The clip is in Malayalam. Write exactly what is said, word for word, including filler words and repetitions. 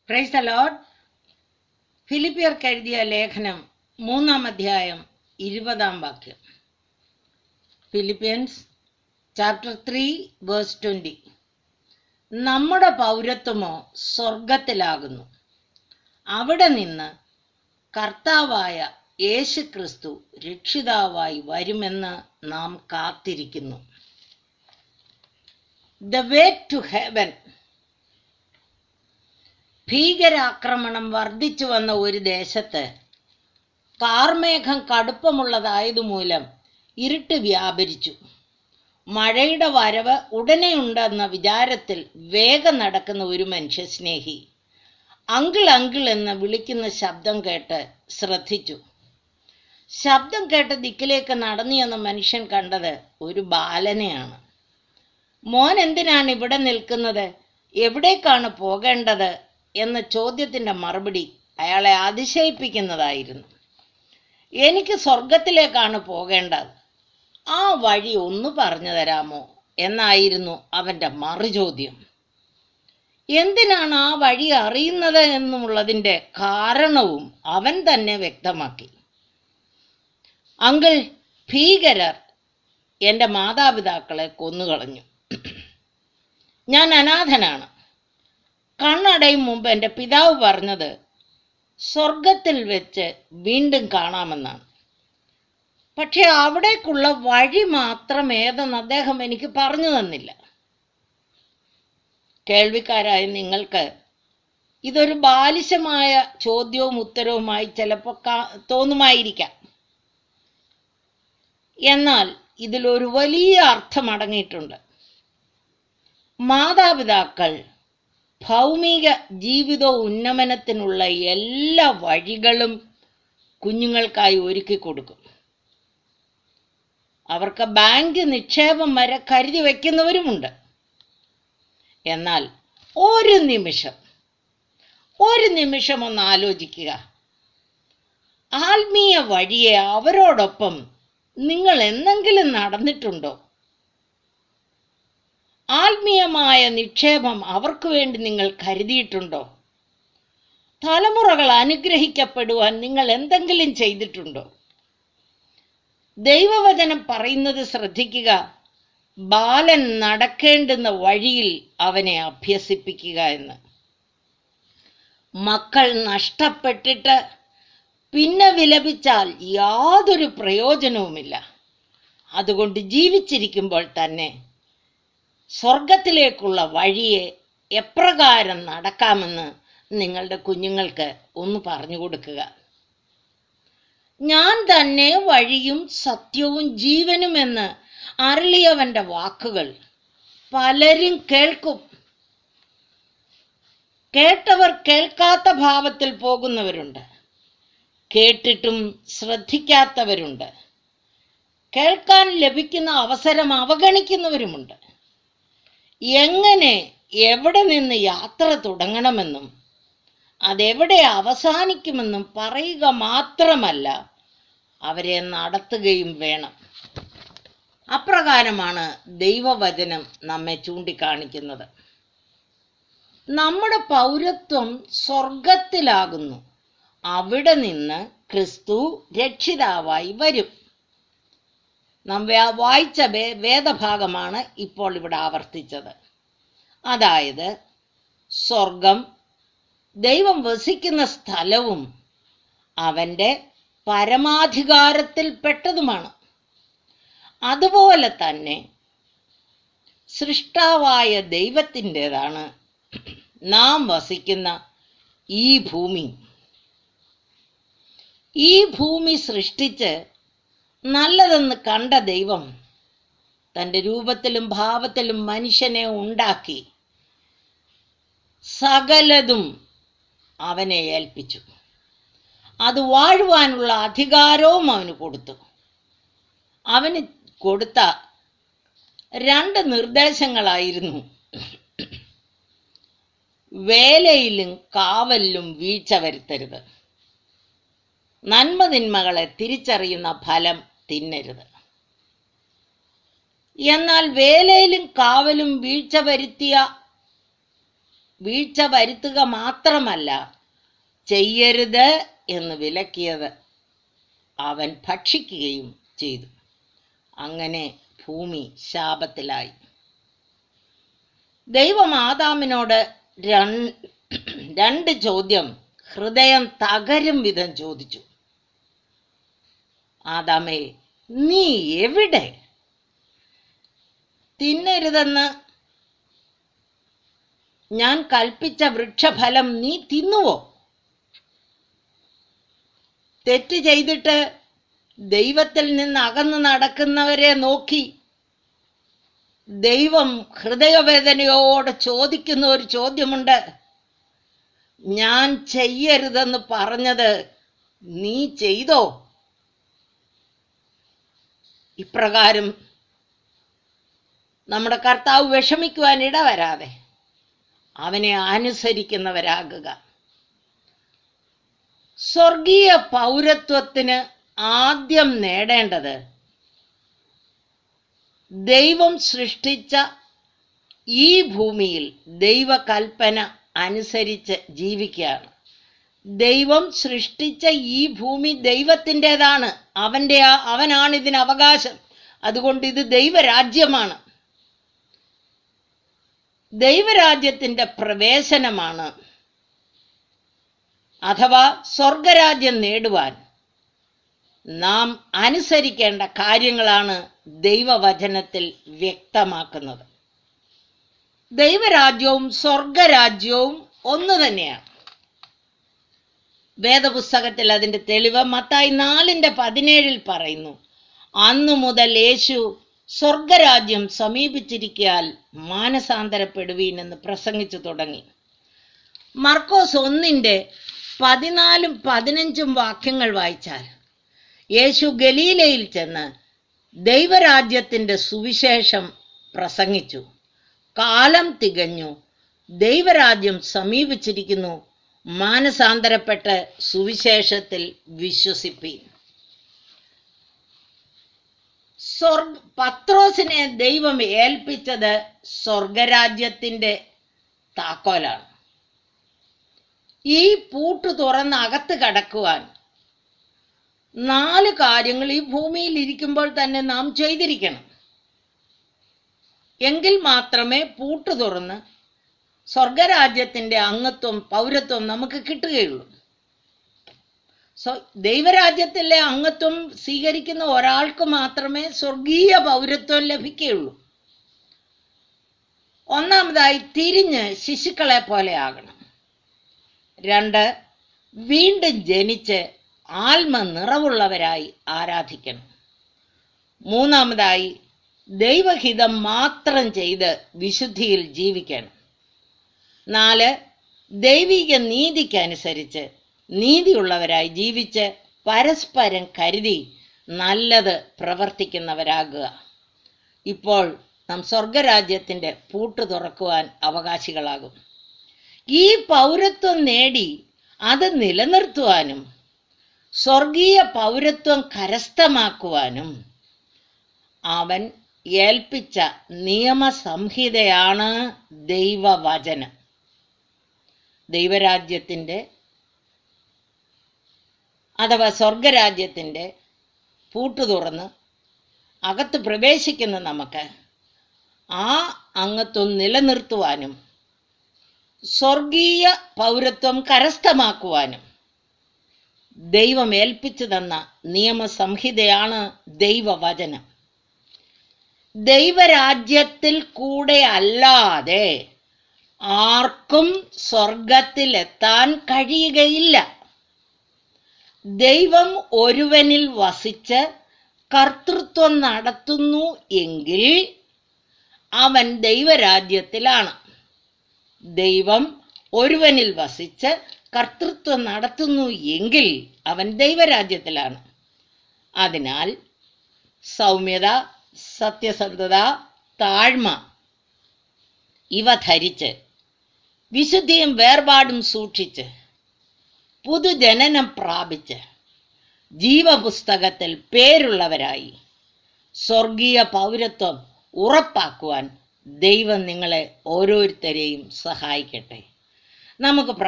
Praise the Lord. ഫിലിപ്പിയർക്ക് എഴുതിയ ലേഖനം മൂന്നാം അധ്യായം ഇരുപതാം വാക്യം. Philippians chapter three verse twenty. നമ്മുടെ പൗരത്വമോ സ്വർഗത്തിലാകുന്നു, അവിടെ നിന്ന് കർത്താവായ യേശു ക്രിസ്തു രക്ഷിതാവായി വരുമെന്ന് നാം കാത്തിരിക്കുന്നു. The way to heaven. ഭീകരാക്രമണം വർദ്ധിച്ചു വന്ന ഒരു ദേശത്ത് കാർമേഘം കടുപ്പമുള്ളതായതുമൂലം ഇരുട്ട് വ്യാപരിച്ചു. മഴയുടെ വരവ് ഉടനെയുണ്ടെന്ന വിചാരത്തിൽ വേഗം നടക്കുന്ന ഒരു മനുഷ്യസ്നേഹി അങ്കിൾ അങ്കിൾ എന്ന് വിളിക്കുന്ന ശബ്ദം കേട്ട് ശ്രദ്ധിച്ചു. ശബ്ദം കേട്ട് ദിക്കിലേക്ക് നടന്നു എന്ന മനുഷ്യൻ കണ്ടത് ഒരു ബാലനെയാണ്. മോൻ എന്തിനാണ് ഇവിടെ നിൽക്കുന്നത്, എവിടേക്കാണ് പോകേണ്ടത് എന്ന ചോദ്യത്തിന്റെ മറുപടി അയാളെ അതിശയിപ്പിക്കുന്നതായിരുന്നു. എനിക്ക് സ്വർഗത്തിലേക്കാണ് പോകേണ്ടത്, ആ വഴി ഒന്ന് പറഞ്ഞു തരാമോ എന്നായിരുന്നു അവന്റെ മറുചോദ്യം. എന്തിനാണ് ആ വഴി അറിയുന്നത് എന്നുള്ളതിന്റെ കാരണവും അവൻ തന്നെ വ്യക്തമാക്കി. അങ്കിൾ, ഭീകരർ എൻ്റെ മാതാപിതാക്കളെ കൊന്നുകളഞ്ഞു. ഞാൻ അനാഥനാണ്. കണ്ണടയും മുമ്പ് എൻ്റെ പിതാവ് പറഞ്ഞത് സ്വർഗത്തിൽ വെച്ച് വീണ്ടും കാണാമെന്നാണ്. പക്ഷെ അവിടേക്കുള്ള വഴി മാത്രം ഏതെന്ന് അദ്ദേഹം എനിക്ക് പറഞ്ഞു തന്നില്ല. കേൾവിക്കാരായ നിങ്ങൾക്ക് ഇതൊരു ബാലിശമായ ചോദ്യവും ഉത്തരവുമായി ചിലപ്പോൾ തോന്നുമായിരിക്കാം. എന്നാൽ ഇതിലൊരു വലിയ അർത്ഥം അടങ്ങിയിട്ടുണ്ട്. മാതാപിതാക്കൾ ഭൗമിക ജീവിത ഉന്നമനത്തിനുള്ള എല്ലാ വഴികളും കുഞ്ഞുങ്ങൾക്കായി ഒരുക്കി കൊടുക്കും. അവർക്ക് ബാങ്ക് നിക്ഷേപം വരെ കരുതി വയ്ക്കുന്നവരുമുണ്ട്. എന്നാൽ ഒരു നിമിഷം ഒരു നിമിഷം ഒന്ന് ആലോചിക്കുക. ആത്മീയ വഴിയെ അവരോടൊപ്പം നിങ്ങൾ എന്തെങ്കിലും നടന്നിട്ടുണ്ടോ? ആത്മീയമായ നിക്ഷേപം അവർക്ക് വേണ്ടി നിങ്ങൾ കരുതിയിട്ടുണ്ടോ? തലമുറകൾ അനുഗ്രഹിക്കപ്പെടുവാൻ നിങ്ങൾ എന്തെങ്കിലും ചെയ്തിട്ടുണ്ടോ? ദൈവവചനം പറയുന്നത് ശ്രദ്ധിക്കുക. ബാലൻ നടക്കേണ്ടുന്ന വഴിയിൽ അവനെ അഭ്യസിപ്പിക്കുക എന്ന്. മക്കൾ നഷ്ടപ്പെട്ടിട്ട് പിന്നെ വിലപിച്ചാൽ യാതൊരു പ്രയോജനവുമില്ല. അതുകൊണ്ട് ജീവിച്ചിരിക്കുമ്പോൾ തന്നെ സ്വർഗത്തിലേക്കുള്ള വഴിയെ എപ്രകാരം നടക്കാമെന്ന് നിങ്ങളുടെ കുഞ്ഞുങ്ങൾക്ക് ഒന്ന് പറഞ്ഞു കൊടുക്കുക. ഞാൻ തന്നെ വഴിയും സത്യവും ജീവനുമെന്ന് അരുളിയവന്റെ വാക്കുകൾ പലരും കേൾക്കും. കേട്ടവർ കേൾക്കാത്ത ഭാവത്തിൽ പോകുന്നവരുണ്ട്, കേട്ടിട്ടും ശ്രദ്ധിക്കാത്തവരുണ്ട്, കേൾക്കാൻ ലഭിക്കുന്ന അവസരം അവഗണിക്കുന്നവരുമുണ്ട്. എങ്ങനെ എവിടെ നിന്ന് യാത്ര തുടങ്ങണമെന്നും അതെവിടെ അവസാനിക്കുമെന്നും പറയുക മാത്രമല്ല, അവരെ നടത്തുകയും വേണം. അപ്രകാരമാണ് ദൈവവചനം നമ്മെ ചൂണ്ടിക്കാണിക്കുന്നത്. നമ്മുടെ പൗരത്വം സ്വർഗത്തിലാകുന്നു, അവിടെ നിന്ന് ക്രിസ്തു രക്ഷിതാവായി വരും. നാം വായിച്ച വേദഭാഗമാണ് ഇപ്പോൾ ഇവിടെ ആവർത്തിച്ചത്. അതായത് സ്വർഗം ദൈവം വസിക്കുന്ന സ്ഥലവും അവന്റെ പരമാധികാരത്തിൽ പെട്ടതുമാണ്. അതുപോലെ തന്നെ സൃഷ്ടാവായ ദൈവത്തിൻ്റെതാണ് നാം വസിക്കുന്ന ഈ ഭൂമി. ഈ ഭൂമി സൃഷ്ടിച്ച് നല്ലതെന്ന് കണ്ട ദൈവം തൻ്റെ രൂപത്തിലും ഭാവത്തിലും മനുഷ്യനെ ഉണ്ടാക്കി സകലതും അവനെ ഏൽപ്പിച്ചു. അത് വാഴുവാനുള്ള അധികാരവും അവന് കൊടുത്തു. അവന് കൊടുത്ത രണ്ട് നിർദ്ദേശങ്ങളായിരുന്നു വേലയിലും കാവലിലും വീഴ്ച വരുത്തരുത്, നന്മ തിന്മകളെ തിരിച്ചറിയുന്ന ഫലം തിന്നരുത്. എന്നാൽ വേലയിലും കാവലും വീഴ്ച വരുത്തിയ വീഴ്ച വരുത്തുക മാത്രമല്ല, ചെയ്യരുത് എന്ന് വിലക്കിയത് അവൻ ഭക്ഷിക്കുകയും ചെയ്തു. അങ്ങനെ ഭൂമി ശാപത്തിലായി. ദൈവം ആദാമിനോട് രണ്ട് ചോദ്യം ഹൃദയം തകരും വിധം ചോദിച്ചു. ആദാമേ, നീ എവിടെ? തിന്നരുതെന്ന് ഞാൻ കൽപ്പിച്ച വൃക്ഷഫലം നീ തിന്നുവോ? തെറ്റ് ചെയ്തിട്ട് ദൈവത്തിൽ നിന്ന് അകന്നു നടക്കുന്നവരെ നോക്കി ദൈവം ഹൃദയവേദനയോടെ ചോദിക്കുന്ന ഒരു ചോദ്യമുണ്ട്. ഞാൻ ചെയ്യരുതെന്ന് പറഞ്ഞത് നീ ചെയ്തോ? ഇപ്രകാരം നമ്മുടെ കർത്താവ് വിഷമിക്കുവാൻ ഇടവരാതെ അവനെ അനുസരിക്കുന്നവരാകുക. സ്വർഗീയ പൗരത്വത്തിന് ആദ്യം നേടേണ്ടത് ദൈവം സൃഷ്ടിച്ച ഈ ഭൂമിയിൽ ദൈവകൽപ്പന അനുസരിച്ച് ജീവിക്കുകയാണ്. ദൈവം സൃഷ്ടിച്ച ഈ ഭൂമി ദൈവത്തിൻ്റെതാണ്. അവൻ്റെ അവനാണ് ഇതിന് അവകാശം. അതുകൊണ്ട് ഇത് ദൈവരാജ്യമാണ്. ദൈവരാജ്യത്തിൻ്റെ പ്രവേശനമാണ്, അഥവാ സ്വർഗരാജ്യം നേടുവാൻ നാം അനുസരിക്കേണ്ട കാര്യങ്ങളാണ് ദൈവവചനത്തിൽ വ്യക്തമാക്കുന്നത്. ദൈവരാജ്യവും സ്വർഗരാജ്യവും ഒന്ന് തന്നെയാണ്. വേദപുസ്തകത്തിൽ അതിൻ്റെ തെളിവ് മത്തായി നാലിൻ്റെ പതിനേഴിൽ പറയുന്നു, അന്നു മുതൽ യേശു സ്വർഗരാജ്യം സമീപിച്ചിരിക്കയാൽ മാനസാന്തരപ്പെടുവീൻ എന്ന് പ്രസംഗിച്ചു തുടങ്ങി. മർക്കോസ് ഒന്നിൻ്റെ പതിനാലും പതിനഞ്ചും വാക്യങ്ങൾ വായിച്ചാൽ യേശു ഗലീലയിൽ ചെന്ന് ദൈവരാജ്യത്തിൻ്റെ സുവിശേഷം പ്രസംഗിച്ചു. കാലം തികഞ്ഞു, ദൈവരാജ്യം സമീപിച്ചിരിക്കുന്നു, മാനസാന്തരപ്പെട്ട് സുവിശേഷത്തിൽ വിശ്വസിപ്പീൻ. സ്വർഗ പത്രോസിനെ ദൈവം ഏൽപ്പിച്ചത് സ്വർഗരാജ്യത്തിൻ്റെ താക്കോലാണ്. ഈ പൂട്ട് തുറന്ന് അകത്ത് കടക്കുവാൻ നാല് കാര്യങ്ങൾ ഈ ഭൂമിയിൽ ഇരിക്കുമ്പോൾ തന്നെ നാം ചെയ്തിരിക്കണം. എങ്കിൽ മാത്രമേ പൂട്ട് തുറന്ന് സ്വർഗരാജ്യത്തിൻ്റെ അംഗത്വം പൗരത്വം നമുക്ക് കിട്ടുകയുള്ളൂ. സോ ദൈവരാജ്യത്തിലെ അംഗത്വം സ്വീകരിക്കുന്ന ഒരാൾക്ക് മാത്രമേ സ്വർഗീയ പൗരത്വം ലഭിക്കുകയുള്ളൂ. ഒന്നാമതായി, തിരിഞ്ഞ് ശിശുക്കളെ പോലെ ആകണം. രണ്ട്, വീണ്ടും ജനിച്ച് ആത്മ നിറവുള്ളവരായി ആരാധിക്കണം. മൂന്നാമതായി, ദൈവഹിതം മാത്രം ചെയ്ത് വിശുദ്ധിയിൽ ജീവിക്കണം. നാല്, ദൈവിക നീതിക്കനുസരിച്ച് നീതിയുള്ളവരായി ജീവിച്ച് പരസ്പരം കരുതി നല്ലത് പ്രവർത്തിക്കുന്നവരാകുക. ഇപ്പോൾ നാം സ്വർഗരാജ്യത്തിൻ്റെ പൂട്ട് തുറക്കുവാൻ അവകാശികളാകും. ഈ പൗരത്വം നേടി അത് നിലനിർത്തുവാനും സ്വർഗീയ പൗരത്വം കരസ്ഥമാക്കുവാനും അവൻ ഏൽപ്പിച്ച നിയമസംഹിതയാണ് ദൈവവചനം. ദൈവരാജ്യത്തിൻ്റെ അഥവാ സ്വർഗരാജ്യത്തിൻ്റെ പൂട്ട് തുറന്ന് അകത്ത് പ്രവേശിക്കുന്ന നമുക്ക് ആ അംഗത്വം നിലനിർത്തുവാനും സ്വർഗീയ പൗരത്വം കരസ്ഥമാക്കുവാനും ദൈവം ഏൽപ്പിച്ചു തന്ന നിയമസംഹിതയാണ് ദൈവവചനം. ദൈവരാജ്യത്തിൽ കൂടെ അല്ലാതെ ആർക്കും സ്വർഗത്തിലെത്താൻ കഴിയുകയില്ല. ദൈവം ഒരുവനിൽ വസിച്ച് കർത്തൃത്വം നടത്തുന്നു എങ്കിൽ അവൻ ദൈവരാജ്യത്തിലാണ്. ദൈവം ഒരുവനിൽ വസിച്ച് കർത്തൃത്വം നടത്തുന്നു എങ്കിൽ അവൻ ദൈവരാജ്യത്തിലാണ്. അതിനാൽ സൗമ്യത, സത്യസന്ധത, താഴ്മ ഇവ ധരിച്ച് വിശുദ്ധിയും വേർപാടും സൂക്ഷിച്ച് പുതുജനനം പ്രാപിച്ച് ജീവപുസ്തകത്തിൽ പേരുള്ളവരായി സ്വർഗീയ പൗരത്വം ഉറപ്പാക്കുവാൻ ദൈവം നിങ്ങളെ ഓരോരുത്തരെയും സഹായിക്കട്ടെ. നമുക്ക്